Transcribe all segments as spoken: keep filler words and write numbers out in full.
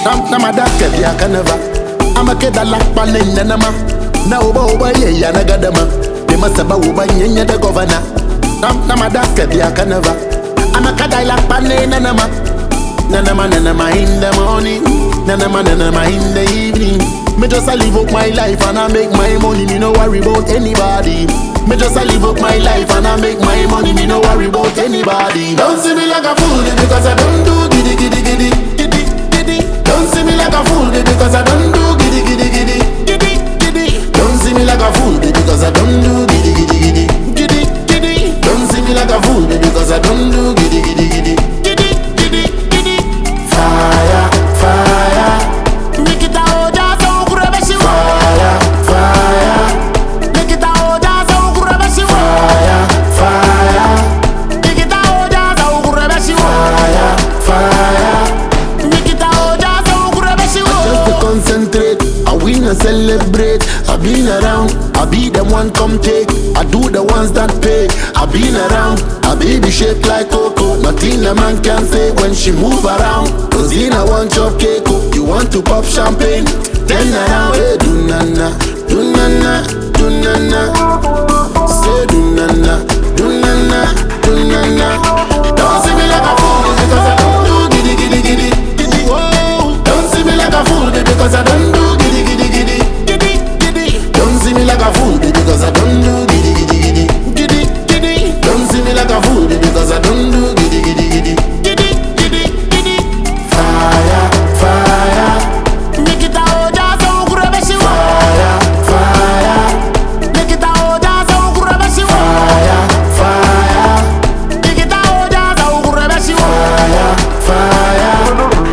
Nam nama daske dia kanava. Ama keda lakpa nene nama. Na uba uba ye ya nagadama. De masaba uba nyenye de governor. Nam nama daske dia kanava. Ama kada lakpa nene nama. Nanama nanama in the morning. Nanama nanama in the evening. Me just a live up my life and I make my money. Me no worry about anybody. Me just a live up my life and I make my money. Me no worry about anybody. Don't see me like a fool because I don't do giddy giddy giddy giddy giddy. Don't see me like a fool because I don't do giddy giddy giddy giddy giddy. Don't see me like a fool because I don't do giddy giddy giddy giddy giddy. Don't see me like a fool because I don't do giddy giddy giddy giddy giddy giddy. Fire, fire. Nikita Oja so kurabeshi. Fire, fire. Nikita Oja so kurabeshi. Fire, fire. Nikita Oja so kurabeshi. Fire, fire. Nikita Oja so kurabeshi. Just to concentrate, I win and celebrate. I been around, I be the one come take. I do the ones that pay. I been around, I baby shaped like cocoa. Nothing a man can say when she move around. Cause in a one chop cake, you want to pop champagne. Then around, hey, do na na, do na na, do na na. Say do na na, do na na, do na na. Don't see me like a fool because I don't do giddy giddy giddy giddy. Whoa. Don't see me like a fool because I don't do giddy giddy giddy giddy giddy. Don't see me like a fool because I don't do giddy giddy giddy giddy giddy. Don't see me like a fool because I don't do giddy giddy giddy giddy giddy giddy. Fire, fire. Nikita Oja so kurabeshi. Fire, fire. Nikita Oja so kurabeshi. Fire, fire. Nikita Oja so kurabeshi. Fire, fire.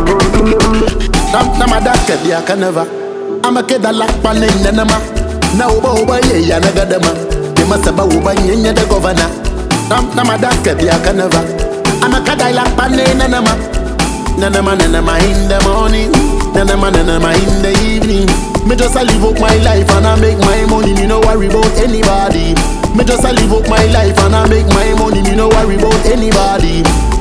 Nam nama daske dia kanava. Ama keda lakpa nene nama. Na uba uba ye ya nagadama. De masaba uba nyenye de governor. Nam nama daske dia kanava. Ama kada lakpa nene nama. Nanama nanama in the morning. Nanama nanama in the evening. Me just a live up my life and I make my money. Me no worry about anybody. Me just a live up my life and I make my money. Me no worry about anybody.